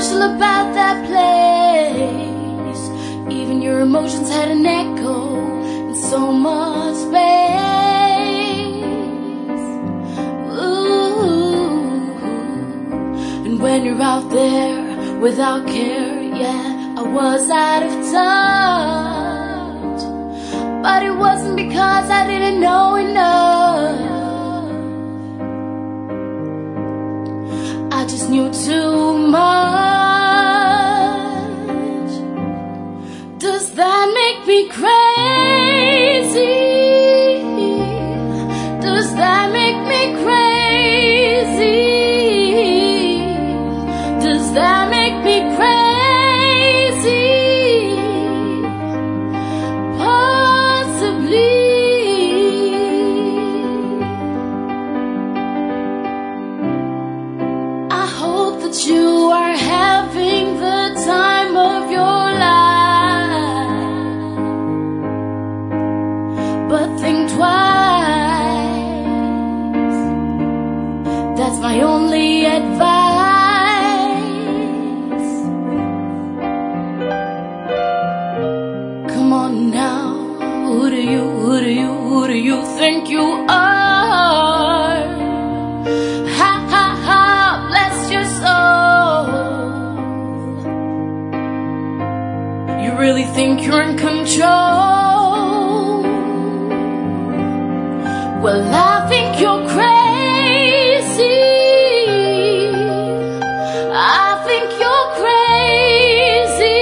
special about that place. Even your emotions had an echo in so much space. Ooh. And when you're out there without care, yeah, I was out of touch. But it wasn't because I didn't know enough. I just knew too much. Does that make me crazy? Does that make me crazy? Does that make me crazy? Possibly. I hope that you are having the time of your life, but think twice. That's my only advice. Come on now, who do you think you are? Ha ha ha, bless your soul. You really think you're in control? Well, I think you're crazy. I think you're crazy.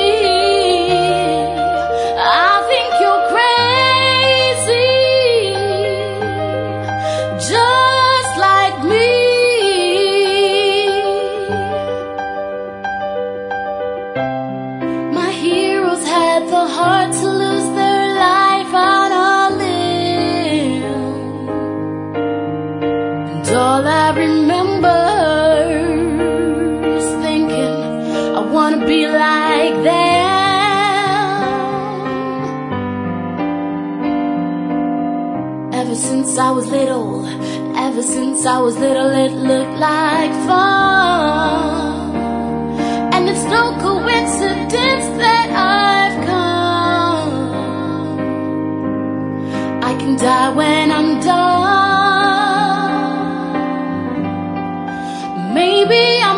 I think you're crazy. Just like me. My heroes had the heart to lose their life on a limb. And all I remember is thinking, I wanna be like them. Ever since I was little, it looked like fun. And it's no coincidence that I've come. I can die when I'm done. Maybe